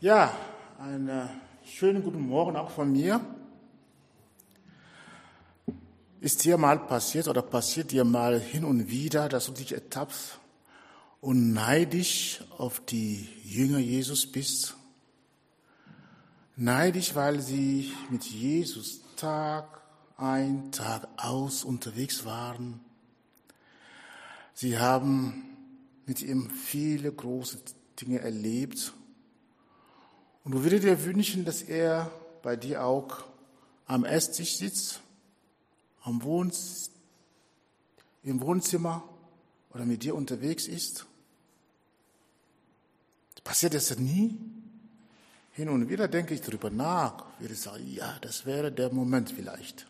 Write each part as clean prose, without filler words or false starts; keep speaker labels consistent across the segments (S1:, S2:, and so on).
S1: Ja, einen schönen guten Morgen auch von mir. Ist dir mal passiert oder passiert dir mal hin und wieder, dass du dich ertappst und neidisch auf die Jünger Jesus bist? Neidisch, weil sie mit Jesus Tag ein, Tag aus unterwegs waren. Sie haben mit ihm viele große Dinge erlebt. Und du würdest dir wünschen, dass er bei dir auch am Esstisch sitzt, im Wohnzimmer oder mit dir unterwegs ist. Passiert das nie? Hin und wieder denke ich darüber nach, würde sagen, ja, das wäre der Moment vielleicht.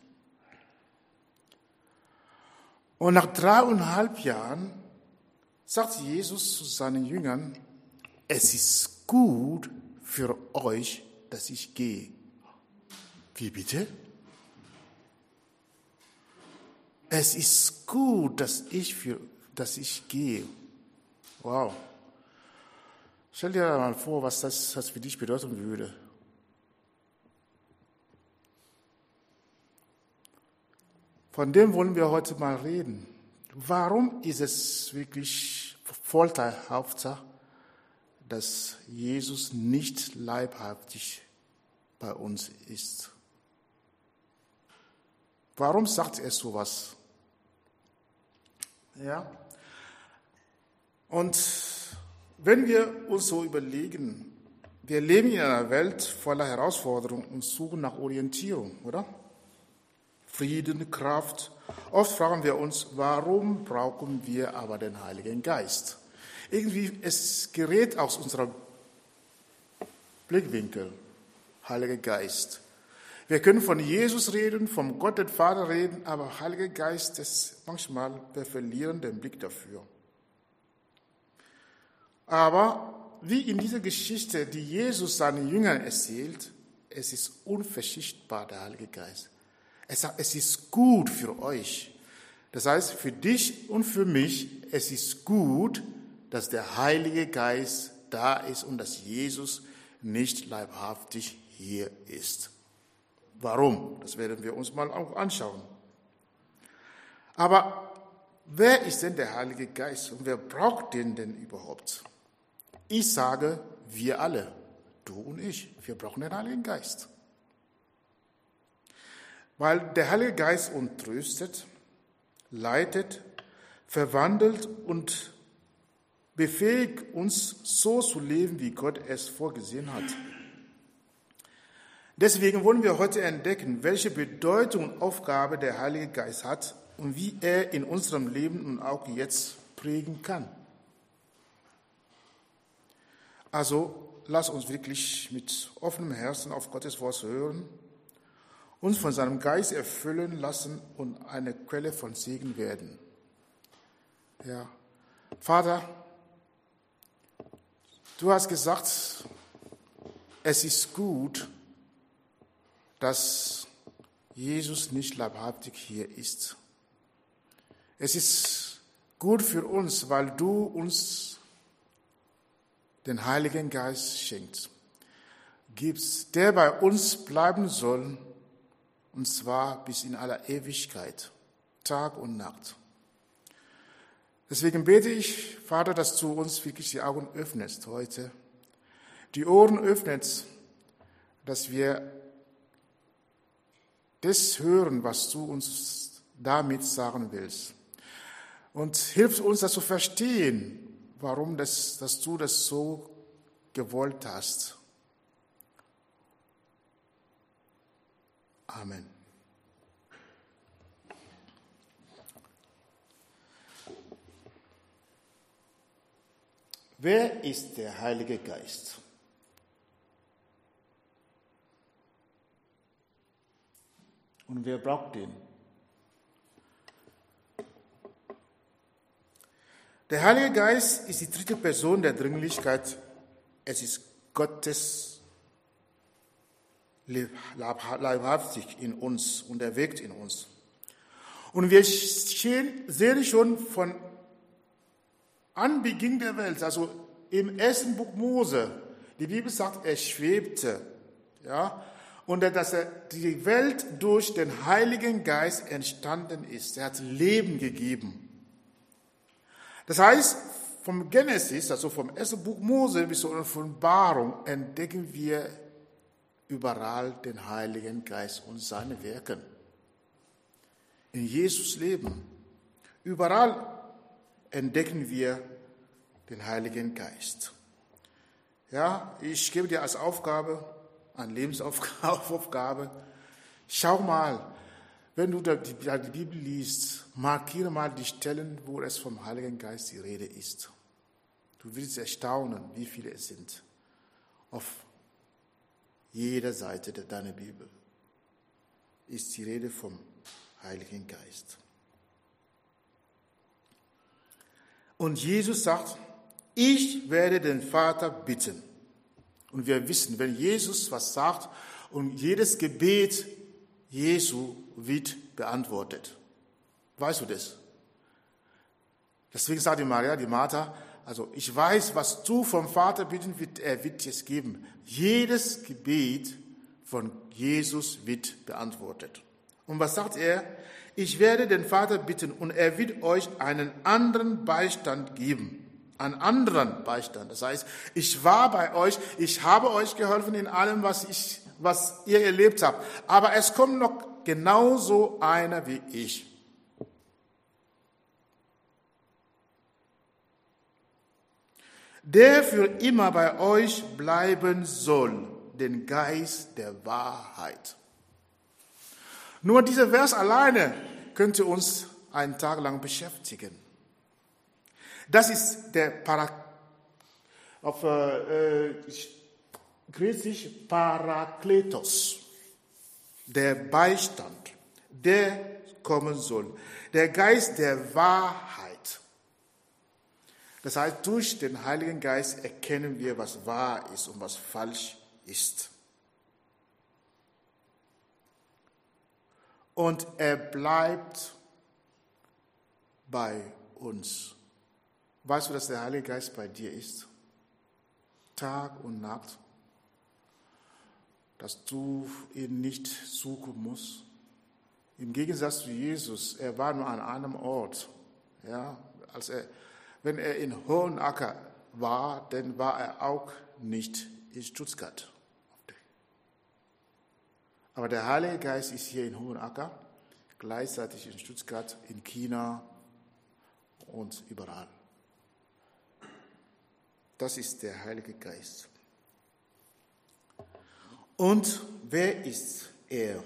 S1: Und nach 3,5 Jahren sagt Jesus zu seinen Jüngern, es ist gut für euch, dass ich gehe. Wie bitte? Es ist gut, dass ich gehe. Wow. Stell dir mal vor, was das für dich bedeuten würde. Von dem wollen wir heute mal reden. Warum ist es wirklich vorteilhafter, dass Jesus nicht leibhaftig bei uns ist? Warum sagt er sowas? Ja. Und wenn wir uns so überlegen, wir leben in einer Welt voller Herausforderungen und suchen nach Orientierung, oder? Frieden, Kraft. Oft fragen wir uns, warum brauchen wir aber den Heiligen Geist? Irgendwie, es gerät aus unserem Blickwinkel, Heiliger Geist. Wir können von Jesus reden, vom Gott, den Vater reden, aber Heiliger Geist, manchmal, wir verlieren den Blick dafür. Aber wie in dieser Geschichte, die Jesus seinen Jüngern erzählt, es ist unverzichtbar, der Heilige Geist. Er sagt, es ist gut für euch. Das heißt, für dich und für mich, es ist gut, dass der Heilige Geist da ist und dass Jesus nicht leibhaftig hier ist. Warum? Das werden wir uns mal auch anschauen. Aber wer ist denn der Heilige Geist und wer braucht den denn überhaupt? Ich sage, wir alle, du und ich, wir brauchen den Heiligen Geist. Weil der Heilige Geist uns tröstet, leitet, verwandelt und befähigt uns, so zu leben, wie Gott es vorgesehen hat. Deswegen wollen wir heute entdecken, welche Bedeutung und Aufgabe der Heilige Geist hat und wie er in unserem Leben und auch jetzt prägen kann. Also, lass uns wirklich mit offenem Herzen auf Gottes Wort hören, uns von seinem Geist erfüllen lassen und eine Quelle von Segen werden. Ja, Vater, du hast gesagt, es ist gut, dass Jesus nicht leibhaftig hier ist. Es ist gut für uns, weil du uns den Heiligen Geist gibst, der bei uns bleiben soll, und zwar bis in aller Ewigkeit, Tag und Nacht. Deswegen bete ich, Vater, dass du uns wirklich die Augen öffnest heute, die Ohren öffnest, dass wir das hören, was du uns damit sagen willst. Und hilf uns, das zu verstehen, warum dass du das so gewollt hast. Amen. Wer ist der Heilige Geist? Und wer braucht den? Der Heilige Geist ist die dritte Person der Dringlichkeit. Es ist Gottes leibhaftig in uns und er wirkt in uns. Und wir sehen schon von Anbeginn der Welt, also im ersten Buch Mose, Die Bibel sagt, er schwebte. Ja? Und dass die Welt durch den Heiligen Geist entstanden ist. Er hat Leben gegeben. Das heißt, vom Genesis, also vom ersten Buch Mose bis zur Offenbarung, entdecken wir überall den Heiligen Geist und seine Werke. In Jesus Leben. Überall entdecken wir den Heiligen Geist. Ja, ich gebe dir als Aufgabe, eine Lebensaufgabe, schau mal, wenn du die Bibel liest, markiere mal die Stellen, wo es vom Heiligen Geist die Rede ist. Du wirst erstaunen, wie viele es sind. Auf jeder Seite deiner Bibel ist die Rede vom Heiligen Geist. Und Jesus sagt, ich werde den Vater bitten. Und wir wissen, wenn Jesus was sagt und jedes Gebet Jesu wird beantwortet. Weißt du das? Deswegen sagt die Maria, die Martha, also ich weiß, was du vom Vater bitten wird, er wird es geben. Jedes Gebet von Jesus wird beantwortet. Und was sagt er? Ich werde den Vater bitten und er wird euch einen anderen Beistand geben. Einen anderen Beistand. Das heißt, ich war bei euch, ich habe euch geholfen in allem, was ihr erlebt habt. Aber es kommt noch genauso einer wie ich. Der für immer bei euch bleiben soll, den Geist der Wahrheit. Nur dieser Vers alleine könnte uns einen Tag lang beschäftigen. Das ist der auf Griechisch Parakletos, der Beistand, der kommen soll, der Geist der Wahrheit. Das heißt, durch den Heiligen Geist erkennen wir, was wahr ist und was falsch ist. Und er bleibt bei uns. Weißt du, dass der Heilige Geist bei dir ist? Tag und Nacht. Dass du ihn nicht suchen musst. Im Gegensatz zu Jesus, er war nur an einem Ort. Ja, wenn er in Hohenacker war, dann war er auch nicht in Stuttgart. Aber der Heilige Geist ist hier in Hohenacker, gleichzeitig in Stuttgart, in China und überall. Das ist der Heilige Geist. Und wer ist er?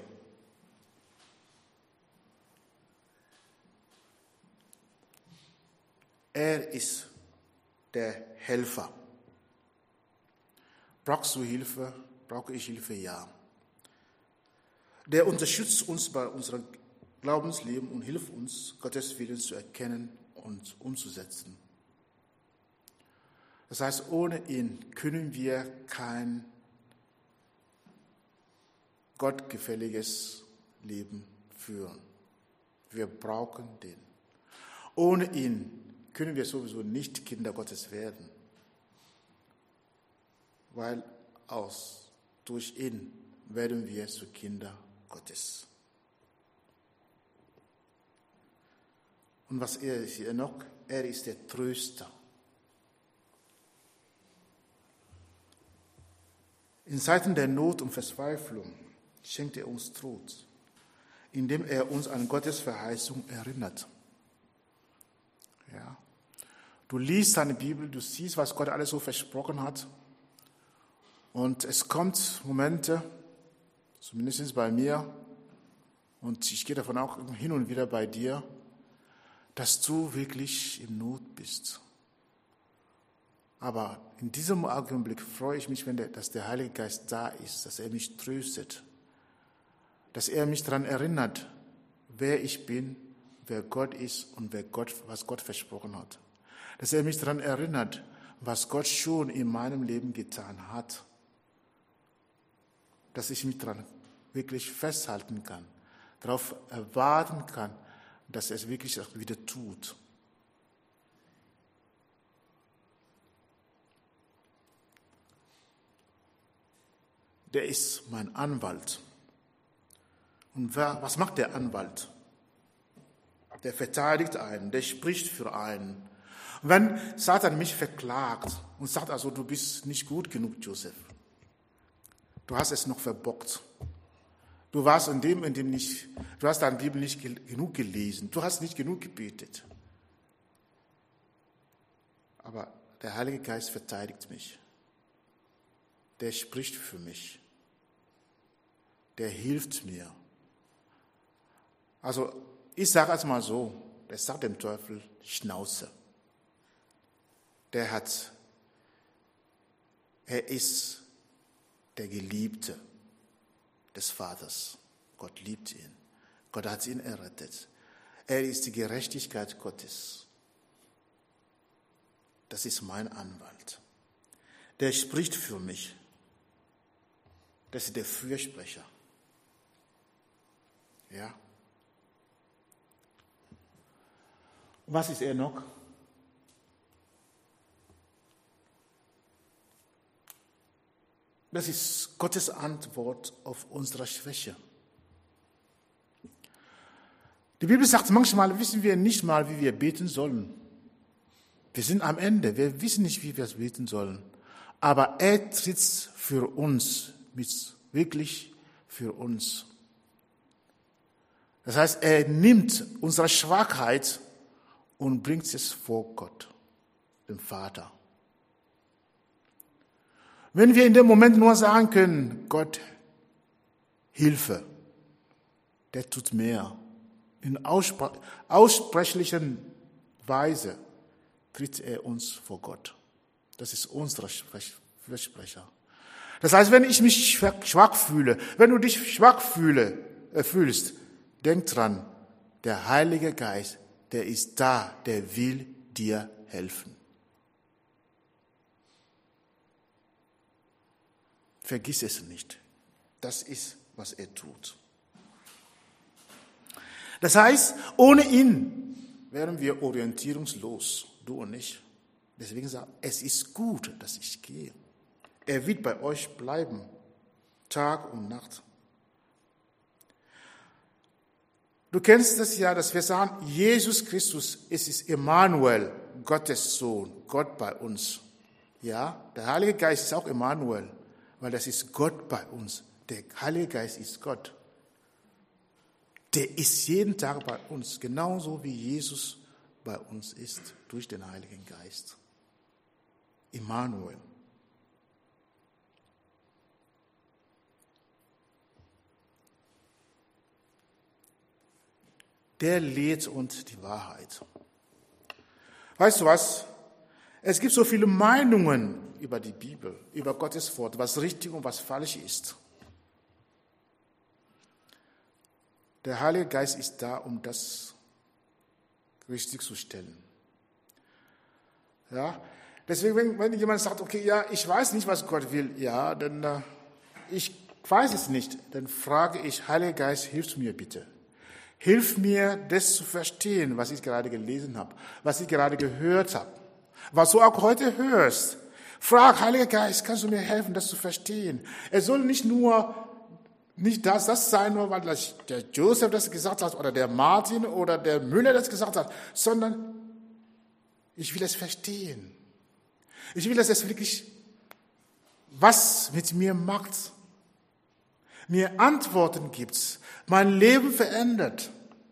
S1: Er ist der Helfer. Brauchst du Hilfe? Brauche ich Hilfe? Ja. Der unterstützt uns bei unserem Glaubensleben und hilft uns, Gottes Willen zu erkennen und umzusetzen. Das heißt, ohne ihn können wir kein gottgefälliges Leben führen. Wir brauchen den. Ohne ihn können wir sowieso nicht Kinder Gottes werden, weil durch ihn werden wir zu Kinder Gottes. Und was er ist hier noch? Er ist der Tröster. In Zeiten der Not und Verzweiflung schenkt er uns Trost, indem er uns an Gottes Verheißung erinnert. Ja. Du liest seine Bibel, du siehst, was Gott alles so versprochen hat. Und es kommt Momente, zumindest bei mir, und ich gehe davon auch hin und wieder bei dir, dass du wirklich in Not bist. Aber in diesem Augenblick freue ich mich, dass der Heilige Geist da ist, dass er mich tröstet, dass er mich daran erinnert, wer ich bin, wer Gott ist und was Gott versprochen hat. Dass er mich daran erinnert, was Gott schon in meinem Leben getan hat. Dass ich mich daran wirklich festhalten kann, darauf erwarten kann, dass er es wirklich wieder tut. der ist mein Anwalt. Und was macht der Anwalt? Der verteidigt einen, der spricht für einen. Und wenn Satan mich verklagt und sagt, also du bist nicht gut genug, Josef, du hast es noch verbockt. Du warst in dem nicht, du hast deine Bibel nicht genug gelesen, du hast nicht genug gebetet. Aber der Heilige Geist verteidigt mich. Der spricht für mich. Der hilft mir. Also ich sage es mal so, der sagt dem Teufel, Schnauze. Er ist der Geliebte des Vaters. Gott liebt ihn. Gott hat ihn errettet. Er ist die Gerechtigkeit Gottes. Das ist mein Anwalt. Der spricht für mich. Das ist der Fürsprecher. Ja. Was ist er noch? Das ist Gottes Antwort auf unsere Schwäche. Die Bibel sagt, manchmal wissen wir nicht mal, wie wir beten sollen. Wir sind am Ende, wir wissen nicht, wie wir es beten sollen. Aber er tritt für uns, wirklich für uns. Das heißt, er nimmt unsere Schwachheit und bringt es vor Gott, dem Vater. Wenn wir in dem Moment nur sagen können, Gott, Hilfe, der tut mehr. In aussprechlichen Weise tritt er uns vor Gott. Das ist unser Fürsprecher. Das heißt, wenn ich mich schwach fühle, wenn du dich schwach fühlst, denk dran, der Heilige Geist, der ist da, der will dir helfen. Vergiss es nicht. Das ist, was er tut. Das heißt, ohne ihn wären wir orientierungslos, du und ich. Deswegen sagt er, es ist gut, dass ich gehe. Er wird bei euch bleiben, Tag und Nacht. Du kennst das ja, dass wir sagen, Jesus Christus, es ist Emmanuel, Gottes Sohn, Gott bei uns. Ja, der Heilige Geist ist auch Emmanuel, weil das ist Gott bei uns. Der Heilige Geist ist Gott. Der ist jeden Tag bei uns, genauso wie Jesus bei uns ist, durch den Heiligen Geist. Emmanuel. Der lehrt uns die Wahrheit. Weißt du was? Es gibt so viele Meinungen über die Bibel, über Gottes Wort, was richtig und was falsch ist. Der Heilige Geist ist da, um das richtig zu stellen. Ja? Deswegen, wenn jemand sagt, okay, ja, ich weiß nicht, was Gott will, ja, dann ich weiß es nicht, dann frage ich, Heiliger Geist, hilf mir bitte. Hilf mir, das zu verstehen, was ich gerade gelesen habe, was ich gerade gehört habe, was du auch heute hörst. Frag, Heiliger Geist, kannst du mir helfen, das zu verstehen? Es soll nicht das sein, nur weil der Joseph das gesagt hat oder der Martin oder der Müller das gesagt hat, sondern ich will es verstehen. Ich will, dass es wirklich was mit mir macht, mir Antworten gibt, mein Leben verändert.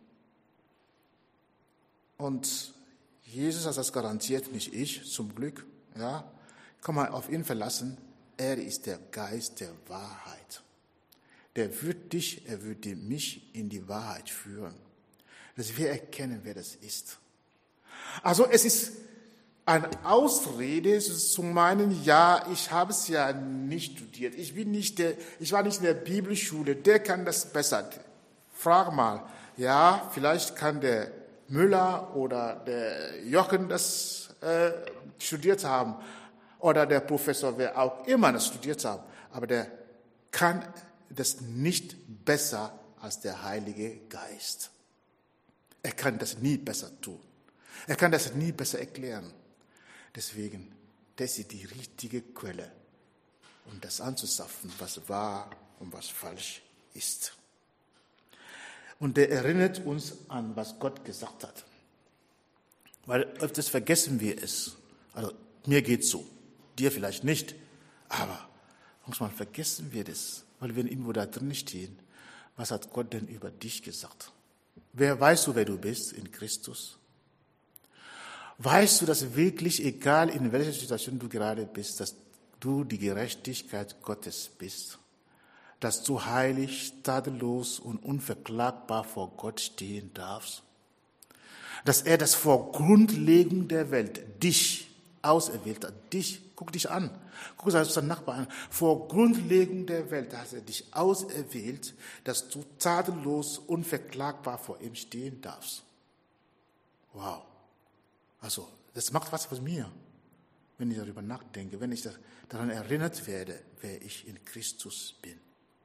S1: Und Jesus hat das garantiert, nicht ich, zum Glück. Ja, kann man auf ihn verlassen. Er ist der Geist der Wahrheit. Er wird mich in die Wahrheit führen. Dass wir erkennen, wer das ist. Also es ist eine Ausrede zu meinen, ja, ich habe es ja nicht studiert. Ich war nicht in der Bibelschule, der kann das besser. Frag mal, ja, vielleicht kann der Müller oder der Jochen das studiert haben oder der Professor, wer auch immer das studiert haben, aber der kann das nicht besser als der Heilige Geist. Er kann das nie besser tun. Er kann das nie besser erklären. Deswegen, das ist die richtige Quelle. um das anzuzapfen, was wahr und was falsch ist. Und der erinnert uns an, was Gott gesagt hat. Weil öfters vergessen wir es. Also mir geht's so, dir vielleicht nicht, aber manchmal vergessen wir das, weil wir irgendwo da drin stehen. Was hat Gott denn über dich gesagt? Weißt du, wer du bist in Christus? Weißt du, dass wirklich, egal in welcher Situation du gerade bist, dass du die Gerechtigkeit Gottes bist? Dass du heilig, tadellos und unverklagbar vor Gott stehen darfst? Dass er das vor Grundlegung der Welt dich auserwählt hat. Dich, guck dich an. Guck deinen Nachbarn an. Vor Grundlegung der Welt hat er dich auserwählt, dass du tadellos, unverklagbar vor ihm stehen darfst. Wow. Also, das macht was mit mir, wenn ich darüber nachdenke, wenn ich daran erinnert werde, wer ich in Christus bin.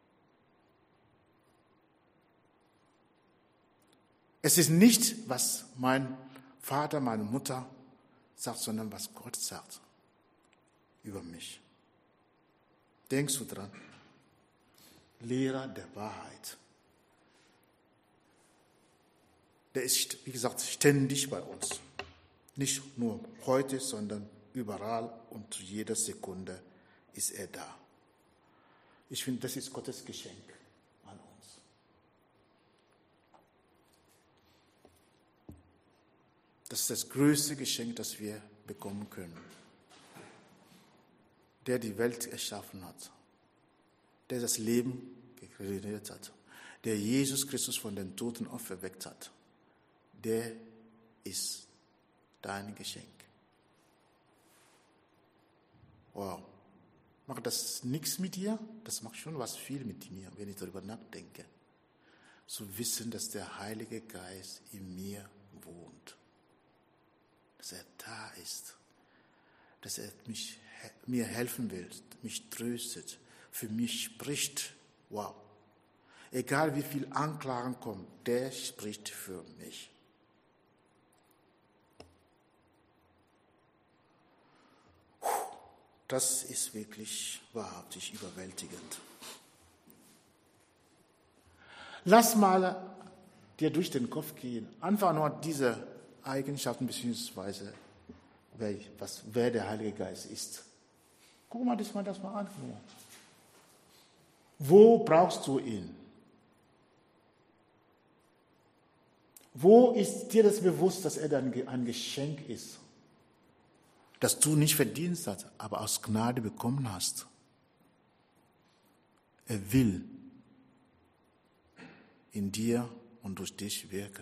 S1: Es ist nicht, was mein Vater, meine Mutter sagt, sondern was Gott sagt über mich. Denkst du dran? Lehrer der Wahrheit. Der ist, wie gesagt, ständig bei uns. Nicht nur heute, sondern überall und zu jeder Sekunde ist er da. Ich finde, das ist Gottes Geschenk an uns. Das ist das größte Geschenk, das wir bekommen können. Der die Welt erschaffen hat, der das Leben gerettet hat, der Jesus Christus von den Toten auferweckt hat, der ist dein Geschenk. Wow. Macht das nichts mit dir? Das macht schon was viel mit mir, wenn ich darüber nachdenke. Zu wissen, dass der Heilige Geist in mir wohnt. Dass er da ist. Dass er mir helfen will, mich tröstet, für mich spricht. Wow. Egal wie viel Anklagen kommen, der spricht für mich. Das ist wirklich wahrhaftig überwältigend. Lass mal dir durch den Kopf gehen, einfach nur diese Eigenschaften bzw. wer der Heilige Geist ist. Guck mal das mal an. Wo brauchst du ihn? Wo ist dir das bewusst, dass er ein Geschenk ist? Das du nicht verdient hast, aber aus Gnade bekommen hast. Er will in dir und durch dich wirken.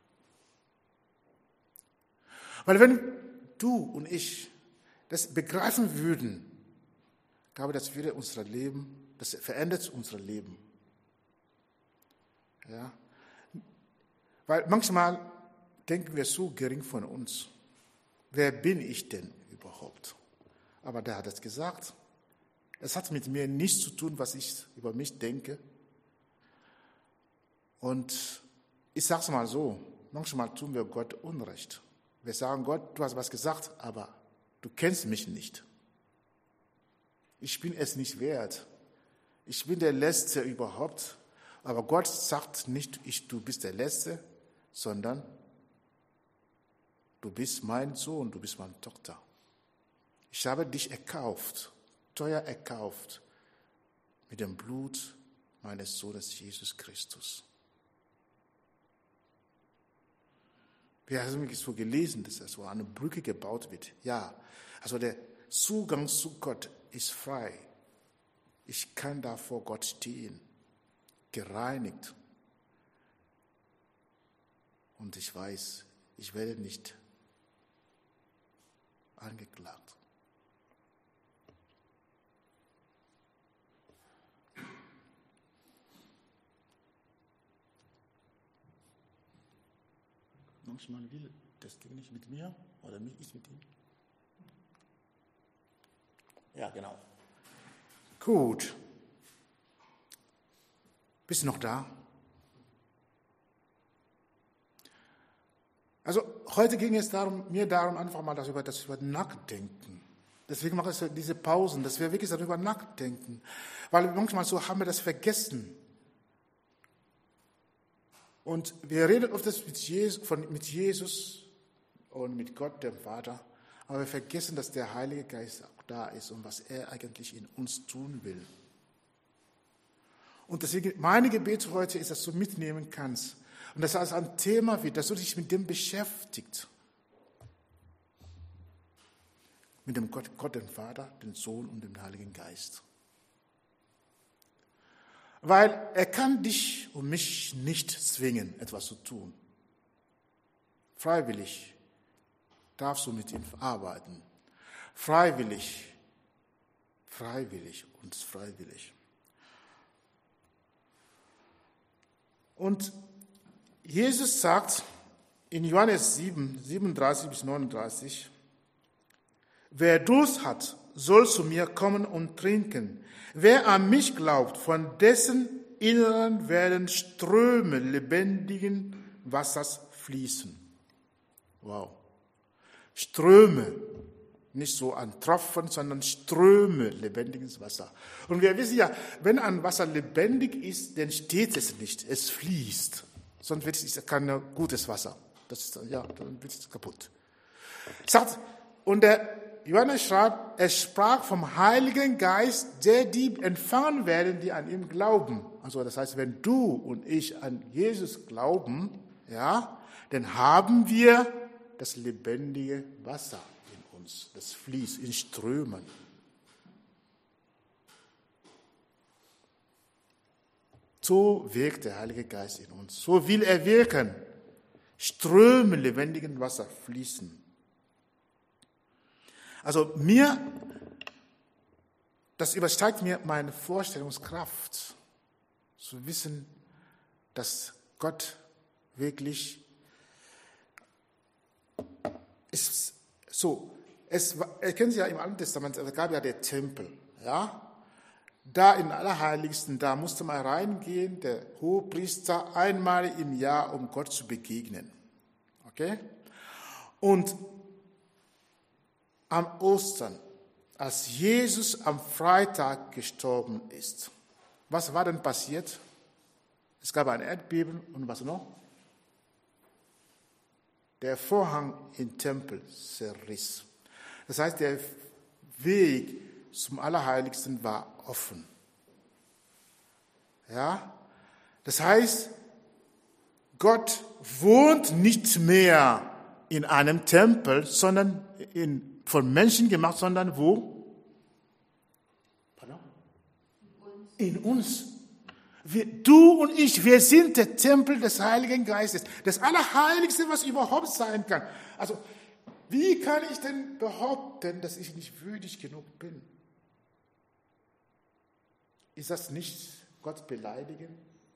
S1: Weil wenn du und ich das begreifen würden, glaube ich, das verändert unser Leben. Ja? Weil manchmal denken wir so gering von uns. Wer bin ich denn überhaupt? Aber der hat es gesagt. Es hat mit mir nichts zu tun, was ich über mich denke. Und ich sage es mal so, manchmal tun wir Gott Unrecht. Wir sagen, Gott, du hast was gesagt, aber du kennst mich nicht. Ich bin es nicht wert. Ich bin der Letzte überhaupt. Aber Gott sagt nicht, du bist der Letzte, sondern du bist mein Sohn, du bist meine Tochter. Ich habe dich erkauft, teuer erkauft, mit dem Blut meines Sohnes Jesus Christus. Wir haben so gelesen, dass so eine Brücke gebaut wird. Ja, also der Zugang zu Gott ist frei. Ich kann da vor Gott stehen, gereinigt. Und ich weiß, ich werde nicht angeklagt. Manchmal will das Ding nicht mit mir oder mich ist mit ihm. Ja, genau. Gut. Bist du noch da? Also heute ging es mir darum, einfach mal darüber nachdenken. Deswegen mache ich so diese Pausen, dass wir wirklich darüber nachdenken. Weil manchmal so haben wir das vergessen. Und wir reden oft mit Jesus und mit Gott, dem Vater, aber wir vergessen, dass der Heilige Geist auch da ist und was er eigentlich in uns tun will. Und deswegen, mein Gebet heute ist, dass du mitnehmen kannst. Und dass es ein Thema wird, dass du dich mit dem beschäftigst. Mit dem Gott, dem Vater, dem Sohn und dem Heiligen Geist. Weil er kann dich und mich nicht zwingen, etwas zu tun. Freiwillig darfst du mit ihm arbeiten. Freiwillig. Und Jesus sagt in Johannes 7, 37 bis 39, wer Durst hat, soll zu mir kommen und trinken. Wer an mich glaubt, von dessen Inneren werden Ströme lebendigen Wassers fließen. Wow. Ströme. Nicht so ein Tropfen, sondern Ströme lebendiges Wasser. Und wir wissen ja, wenn ein Wasser lebendig ist, dann steht es nicht, es fließt. Sonst wird es kein gutes Wasser. Dann wird es kaputt. Und der Johannes schreibt, es sprach vom Heiligen Geist, der die empfangen werden, die an ihm glauben. Also das heißt, wenn du und ich an Jesus glauben, ja, dann haben wir das lebendige Wasser in uns. Das fließt in Strömen. So wirkt der Heilige Geist in uns. So will er wirken. Ströme lebendigen Wasser fließen. Also das übersteigt mir meine Vorstellungskraft, zu wissen, dass Gott wirklich ist so. Kennen Sie ja im Alten Testament, es gab ja den Tempel, ja. Da im Allerheiligsten, da musste man reingehen, der Hohepriester, einmal im Jahr, um Gott zu begegnen. Okay? Und am Ostern, als Jesus am Freitag gestorben ist, was war denn passiert? Es gab ein Erdbeben und was noch? Der Vorhang im Tempel zerriss. Das heißt, der Weg zum Allerheiligsten war offen. Ja? Das heißt, Gott wohnt nicht mehr in einem Tempel, sondern von Menschen gemacht, sondern wo? Pardon? In uns. Du und ich, wir sind der Tempel des Heiligen Geistes. Das Allerheiligste, was überhaupt sein kann. Also, wie kann ich denn behaupten, dass ich nicht würdig genug bin? Ist das nicht Gott beleidigen?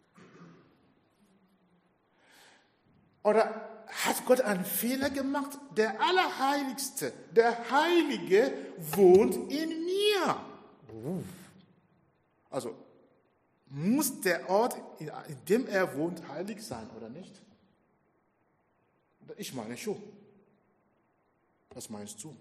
S1: Oder hat Gott einen Fehler gemacht? Der Allerheiligste, der Heilige wohnt in mir. Also muss der Ort, in dem er wohnt, heilig sein, oder nicht? Ich meine schon. Was meinst du?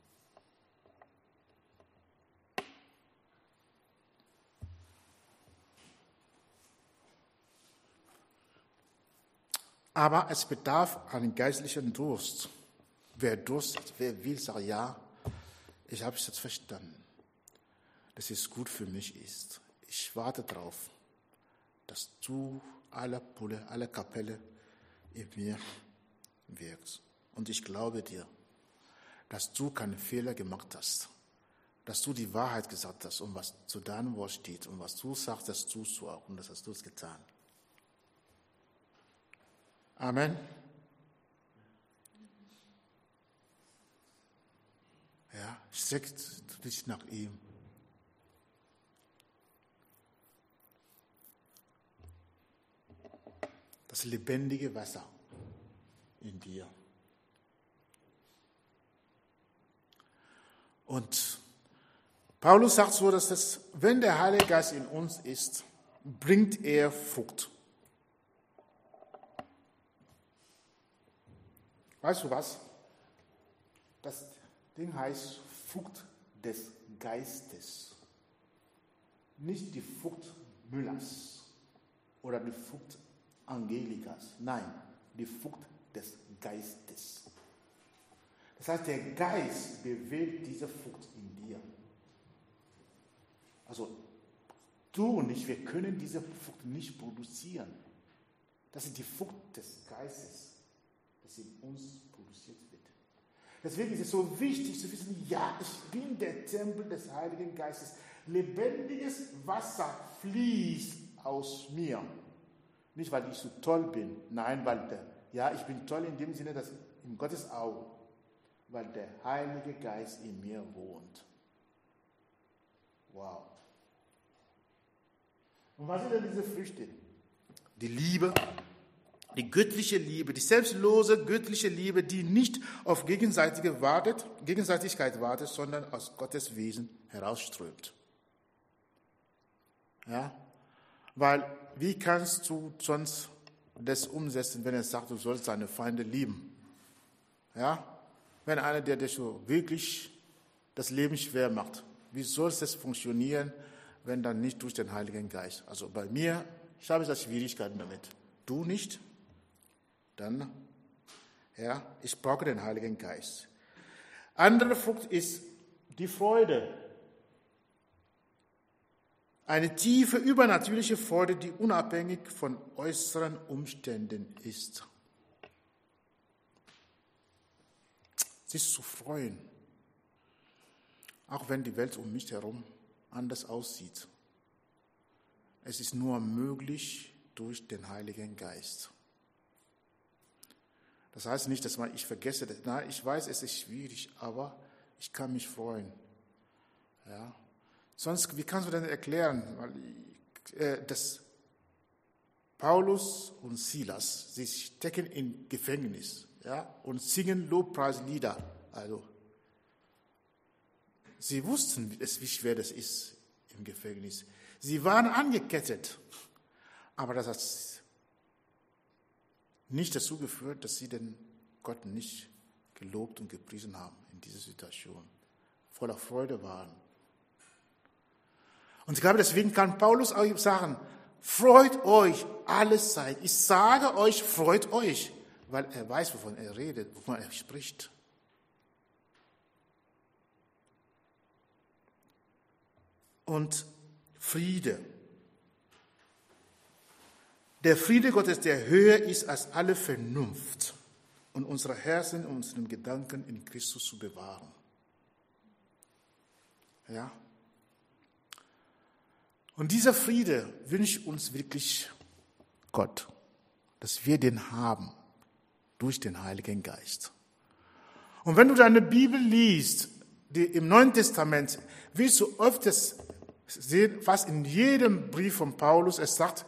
S1: Aber es bedarf einen geistlichen Durst. Wer Durst hat, wer will, sagt ja, ich habe es jetzt verstanden, dass es gut für mich ist. Ich warte darauf, dass du alle Pulle, alle Kapelle in mir wirkst. Und ich glaube dir, dass du keine Fehler gemacht hast, dass du die Wahrheit gesagt hast und was zu deinem Wort steht und was du sagst, das tust du auch und das hast du es getan. Amen. Ja, streck dich nach ihm. Das lebendige Wasser in dir. Und Paulus sagt so, dass wenn der Heilige Geist in uns ist, bringt er Frucht. Weißt du was? Das Ding heißt Frucht des Geistes. Nicht die Frucht Müllers oder die Frucht Angelikas. Nein, die Frucht des Geistes. Das heißt, der Geist bewegt diese Frucht in dir. Also du und ich, wir können diese Frucht nicht produzieren. Das ist die Frucht des Geistes, das in uns produziert wird. Deswegen ist es so wichtig zu wissen, ja, ich bin der Tempel des Heiligen Geistes. Lebendiges Wasser fließt aus mir. Nicht, weil ich so toll bin, nein, weil ich bin toll in dem Sinne, dass in Gottes Augen, weil der Heilige Geist in mir wohnt. Wow. Und was sind denn diese Früchte? Die Liebe, die göttliche Liebe, die selbstlose göttliche Liebe, die nicht auf Gegenseitigkeit wartet, sondern aus Gottes Wesen herausströmt. Ja? Weil, wie kannst du sonst das umsetzen, wenn er sagt, du sollst deine Feinde lieben? Ja? Wenn einer, der dir so wirklich das Leben schwer macht, wie soll es funktionieren, wenn dann nicht durch den Heiligen Geist? Also bei mir, ich habe da Schwierigkeiten damit. Du nicht? Dann, ja, ich brauche den Heiligen Geist. Andere Frucht ist die Freude. Eine tiefe, übernatürliche Freude, die unabhängig von äußeren Umständen ist. Sich zu freuen, auch wenn die Welt um mich herum anders aussieht. Es ist nur möglich durch den Heiligen Geist. Das heißt nicht, dass ich vergesse, nein, ich weiß, es ist schwierig, aber ich kann mich freuen. Ja. Sonst, wie kannst du denn erklären, dass Paulus und Silas, sie stecken im Gefängnis, ja, und singen Lobpreislieder. Also, sie wussten, wie schwer das ist im Gefängnis. Sie waren angekettet, aber das hat nicht dazu geführt, dass sie den Gott nicht gelobt und gepriesen haben in dieser Situation, voller Freude waren. Und ich glaube, deswegen kann Paulus auch sagen, freut euch alle Zeit. Ich sage euch, freut euch, weil er weiß, wovon er redet, wovon er spricht. Und Friede. Der Friede Gottes, der höher ist als alle Vernunft und unsere Herzen und unseren Gedanken in Christus zu bewahren. Ja. Und dieser Friede wünscht uns wirklich Gott, dass wir den haben durch den Heiligen Geist. Und wenn du deine Bibel liest, im Neuen Testament, wirst du öfters sehen, fast in jedem Brief von Paulus, es sagt,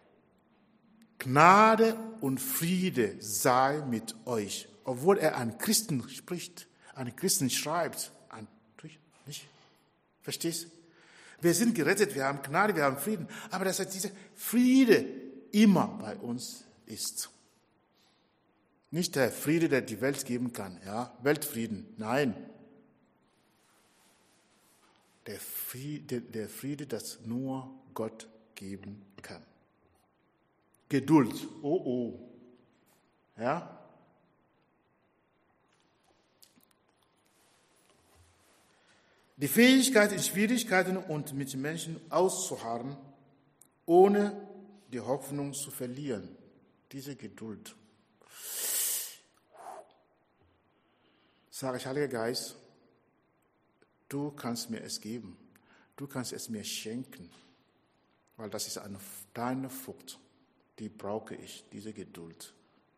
S1: Gnade und Friede sei mit euch. Obwohl er an Christen spricht, an Christen schreibt. Nicht? Verstehst? Wir sind gerettet, wir haben Gnade, wir haben Frieden. Aber dass dieser Friede immer bei uns ist. Nicht der Friede, der die Welt geben kann. Ja? Weltfrieden, nein. Der Friede, das nur Gott geben kann. Geduld, oh. Ja? Die Fähigkeit, in Schwierigkeiten und mit Menschen auszuharren, ohne die Hoffnung zu verlieren. Diese Geduld. Sage ich, Heiliger Geist, du kannst mir es geben. Du kannst es mir schenken. Weil das ist deine Frucht. Die brauche ich, diese Geduld.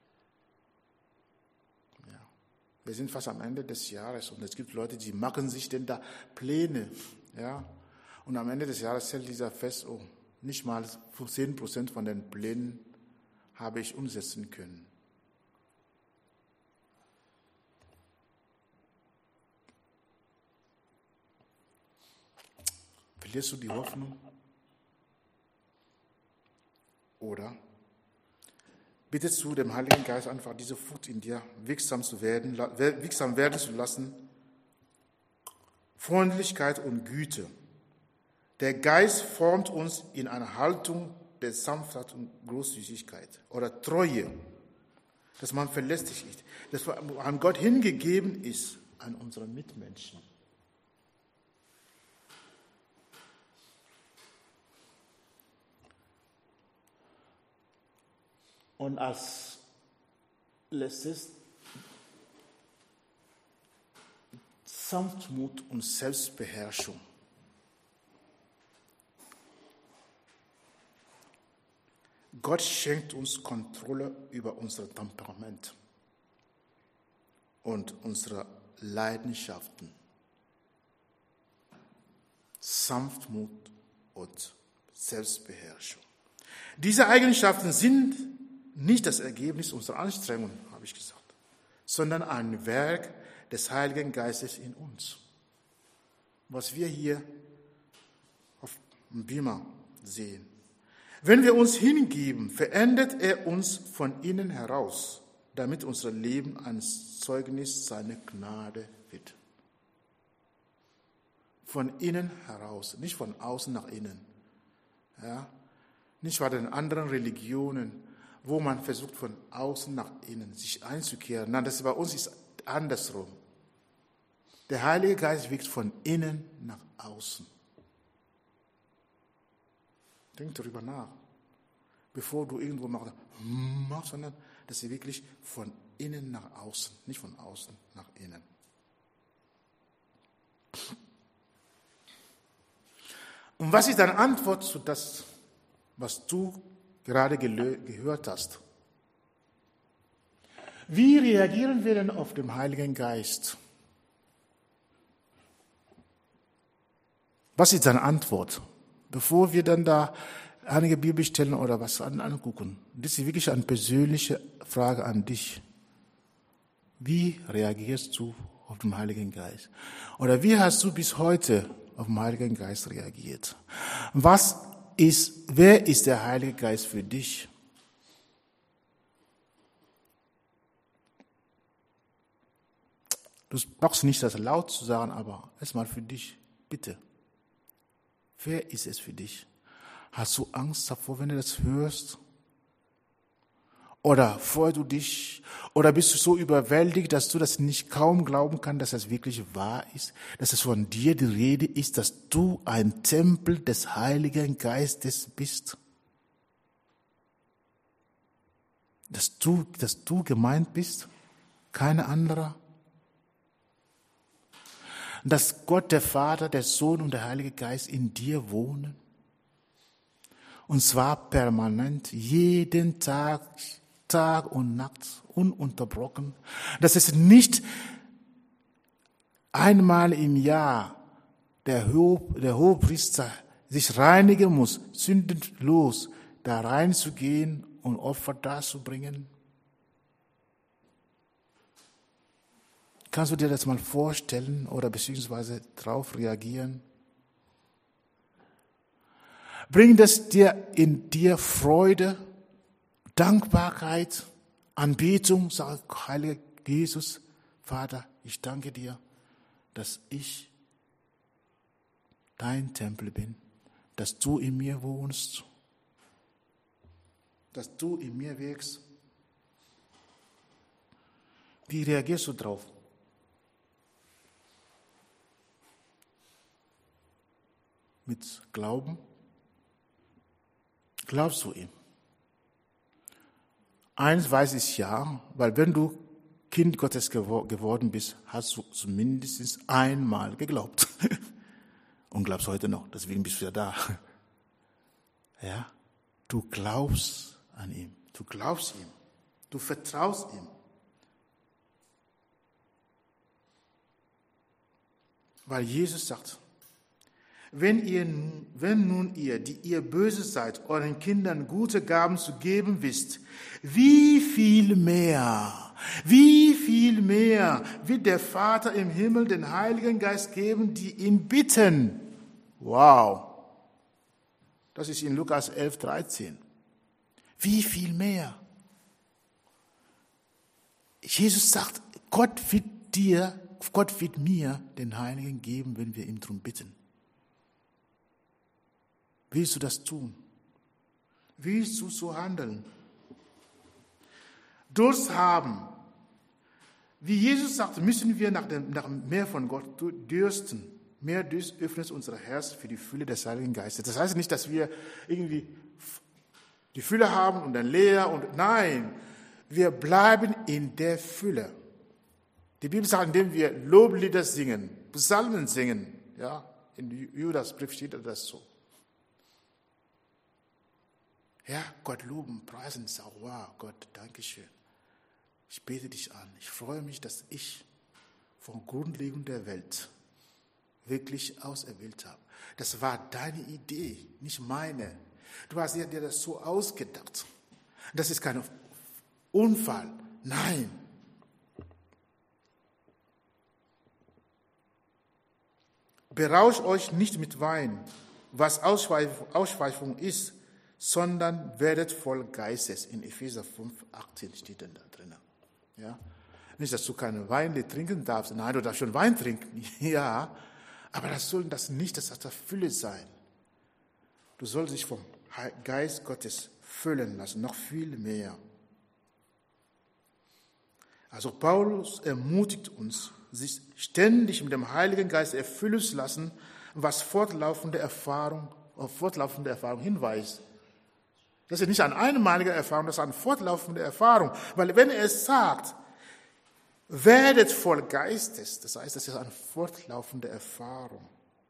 S1: Ja. Wir sind fast am Ende des Jahres und es gibt Leute, die machen sich denn da Pläne. Ja. Und am Ende des Jahres stellt dieser fest, oh, nicht mal 10% von den Plänen habe ich umsetzen können. Verlierst du die Hoffnung? Oder bittest du dem Heiligen Geist einfach diese Frucht in dir wirksam werden zu lassen, Freundlichkeit und Güte. Der Geist formt uns in eine Haltung der Sanftheit und Großzügigkeit oder Treue, dass man verlässlich ist, dass man an Gott hingegeben ist, an unsere Mitmenschen. Und als letztes Sanftmut und Selbstbeherrschung. Gott schenkt uns Kontrolle über unser Temperament und unsere Leidenschaften. Sanftmut und Selbstbeherrschung. Diese Eigenschaften sind nicht das Ergebnis unserer Anstrengungen, habe ich gesagt, sondern ein Werk des Heiligen Geistes in uns. Was wir hier auf dem Beamer sehen. Wenn wir uns hingeben, verändert er uns von innen heraus, damit unser Leben ein Zeugnis seiner Gnade wird. Von innen heraus, nicht von außen nach innen. Ja? Nicht bei den anderen Religionen, wo man versucht, von außen nach innen sich einzukehren. Nein, das bei uns ist andersrum. Der Heilige Geist wirkt von innen nach außen. Denk darüber nach, bevor du irgendwo machst, sondern dass sie wirklich von innen nach außen, nicht von außen nach innen. Und was ist deine Antwort zu das, was du gerade gehört hast? Wie reagieren wir denn auf den Heiligen Geist? Was ist deine Antwort? Bevor wir dann da einige Bibelstellen oder was angucken, das ist wirklich eine persönliche Frage an dich. Wie reagierst du auf den Heiligen Geist? Oder wie hast du bis heute auf den Heiligen Geist reagiert? Wer ist der Heilige Geist für dich? Du brauchst nicht das laut zu sagen, aber erstmal für dich, bitte. Wer ist es für dich? Hast du Angst davor, wenn du das hörst? Oder freust du dich? Oder bist du so überwältigt, dass du das nicht kaum glauben kannst, dass das wirklich wahr ist? Dass es von dir die Rede ist, dass du ein Tempel des Heiligen Geistes bist? Dass du gemeint bist? Keine andere? Dass Gott, der Vater, der Sohn und der Heilige Geist in dir wohnen. Und zwar permanent, jeden Tag, Tag und Nacht, ununterbrochen. Dass es nicht einmal im Jahr der Hohepriester sich reinigen muss, sündenlos da reinzugehen und Opfer darzubringen. Kannst du dir das mal vorstellen oder beziehungsweise darauf reagieren? Bringt es dir in dir Freude, Dankbarkeit, Anbetung? Sag, heiliger Jesus, Vater, ich danke dir, dass ich dein Tempel bin, dass du in mir wohnst, dass du in mir wirkst. Wie reagierst du drauf? Mit Glauben? Glaubst du ihm? Eins weiß ich ja, weil wenn du Kind Gottes geworden bist, hast du zumindest einmal geglaubt. Und glaubst heute noch, deswegen bist du ja da. Ja, du glaubst an ihn, du glaubst ihm, du vertraust ihm. Weil Jesus sagt, wenn nun ihr, die ihr böse seid, euren Kindern gute Gaben zu geben wisst, wie viel mehr wird der Vater im Himmel den Heiligen Geist geben, die ihn bitten? Wow. Das ist in Lukas 11,13. Wie viel mehr? Jesus sagt, Gott wird dir Gott wird mir den Heiligen geben, wenn wir ihm darum bitten. Willst du das tun? Willst du so handeln? Durst haben. Wie Jesus sagte, müssen wir nach mehr von Gott dürsten. Mehr Durst öffnet unser Herz für die Fülle des Heiligen Geistes. Das heißt nicht, dass wir irgendwie die Fülle haben und dann leer und nein, wir bleiben in der Fülle. Die Bibel sagt, indem wir Loblieder singen, Psalmen singen, ja, in Judasbrief steht das so. Ja, Gott loben, preisen, sagen, wow, Gott, danke schön. Ich bete dich an. Ich freue mich, dass ich von Grundlegung der Welt wirklich auserwählt habe. Das war deine Idee, nicht meine. Du hast dir das so ausgedacht. Das ist kein Unfall. Nein. Berauscht euch nicht mit Wein, was Ausschweifung ist, sondern werdet voll Geistes. In Epheser 5,18 steht dann da drin. Ja? Nicht, dass du keinen Wein trinken darfst. Nein, du darfst schon Wein trinken. Ja, aber das soll das nicht das der Fülle sein. Du sollst dich vom Geist Gottes füllen lassen, noch viel mehr. Also Paulus ermutigt uns, sich ständig mit dem Heiligen Geist erfüllen zu lassen, was fortlaufende Erfahrung hinweist. Das ist nicht eine einmalige Erfahrung, das ist eine fortlaufende Erfahrung. Weil wenn er es sagt, werdet voll Geistes, das heißt, das ist eine fortlaufende Erfahrung.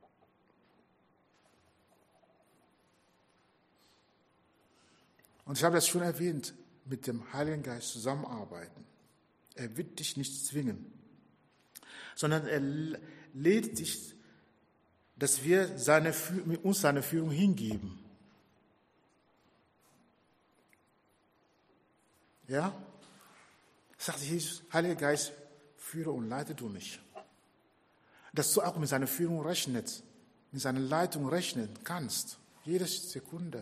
S1: Und ich habe das schon erwähnt, mit dem Heiligen Geist zusammenarbeiten. Er wird dich nicht zwingen, sondern er lädt dich, dass wir uns seine Führung hingeben. Ja? Sagt Jesus, Heiliger Geist, führe und leite du mich. Dass du auch mit seiner Führung rechnest, mit seiner Leitung rechnen kannst. Jede Sekunde.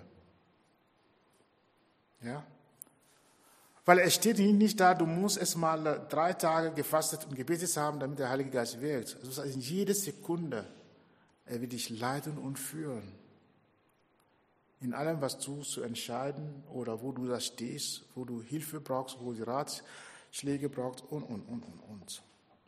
S1: Ja? Weil es steht nicht da, du musst erst mal 3 Tage gefastet und gebetet haben, damit der Heilige Geist wirkt. Also das heißt, in jede Sekunde, er wird dich leiten und führen. In allem, was du zu entscheiden oder wo du da stehst, wo du Hilfe brauchst, wo du Ratschläge brauchst und.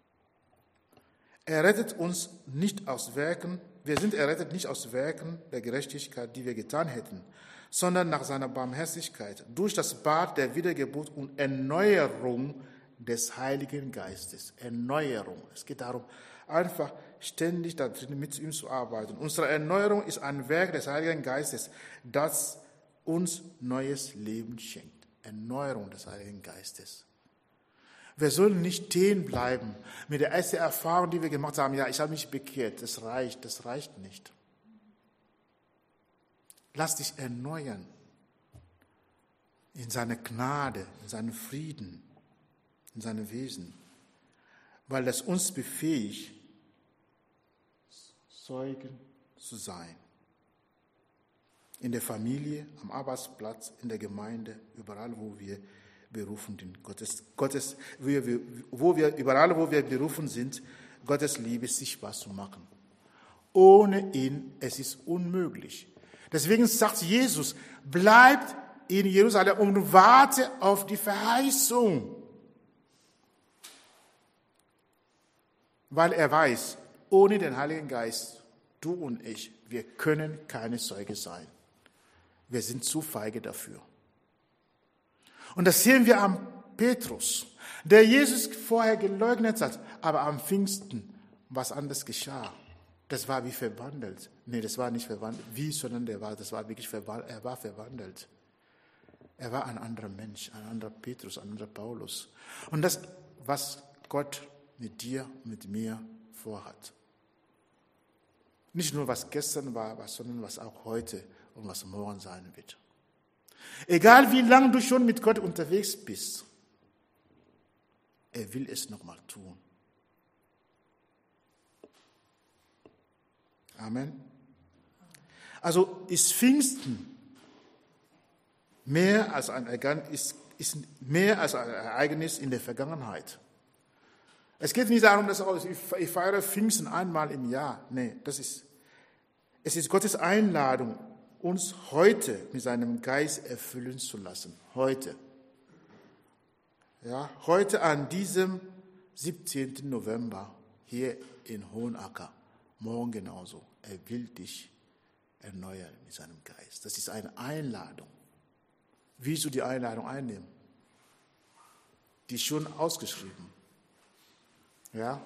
S1: Er rettet uns nicht aus Werken, wir sind errettet nicht aus Werken der Gerechtigkeit, die wir getan hätten, sondern nach seiner Barmherzigkeit, durch das Bad der Wiedergeburt und Erneuerung des Heiligen Geistes. Erneuerung. Es geht darum, einfach ständig da drin mit ihm zu arbeiten. Unsere Erneuerung ist ein Werk des Heiligen Geistes, das uns neues Leben schenkt. Erneuerung des Heiligen Geistes. Wir sollen nicht stehen bleiben mit der ersten Erfahrung, die wir gemacht haben. Ja, ich habe mich bekehrt. Das reicht nicht. Lass dich erneuern in seiner Gnade, in seinem Frieden, in seinem Wesen, weil das uns befähigt, Zeugen zu sein. In der Familie, am Arbeitsplatz, in der Gemeinde, überall, wo wir berufen sind, überall, wo wir berufen sind, Gottes Liebe sichtbar zu machen. Ohne ihn, es ist unmöglich. Deswegen sagt Jesus, bleibt in Jerusalem und warte auf die Verheißung. Weil er weiß, ohne den Heiligen Geist, du und ich, wir können keine Zeuge sein. Wir sind zu feige dafür. Und das sehen wir am Petrus, der Jesus vorher geleugnet hat, aber am Pfingsten was anderes geschah. Das war wie verwandelt. Nee, das war nicht verwandelt, sondern das war wirklich verwandelt. Er war verwandelt. Er war ein anderer Mensch, ein anderer Petrus, ein anderer Paulus. Und das, was Gott mit dir, mit mir vorhat. Nicht nur, was gestern war, sondern was auch heute und was morgen sein wird. Egal, wie lange du schon mit Gott unterwegs bist, er will es nochmal tun. Amen. Also ist Pfingsten mehr als ein Ereignis in der Vergangenheit. Es geht nicht darum, dass ich feiere Pfingsten einmal im Jahr. Nee, es ist Gottes Einladung, uns heute mit seinem Geist erfüllen zu lassen. Heute. Ja, heute an diesem 17. November hier in Hohenacker. Morgen genauso. Er will dich erneuern mit seinem Geist. Das ist eine Einladung. Wie du die Einladung einnehmen? Die ist schon ausgeschrieben. Ja?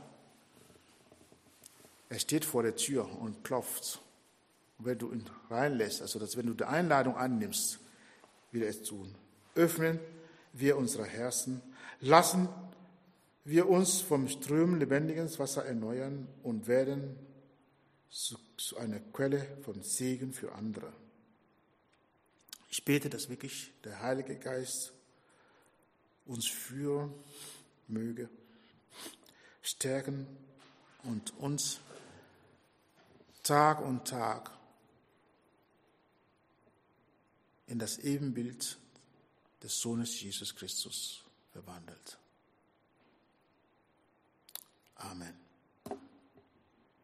S1: Er steht vor der Tür und klopft. Und wenn du ihn reinlässt, also wenn du die Einladung annimmst, will er es tun. Öffnen wir unsere Herzen, lassen wir uns vom Strömen lebendigen Wasser erneuern und werden zu einer Quelle von Segen für andere. Ich bete, dass wirklich der Heilige Geist uns führen möge, stärken und uns Tag und Tag in das Ebenbild des Sohnes Jesus Christus verwandelt. Amen.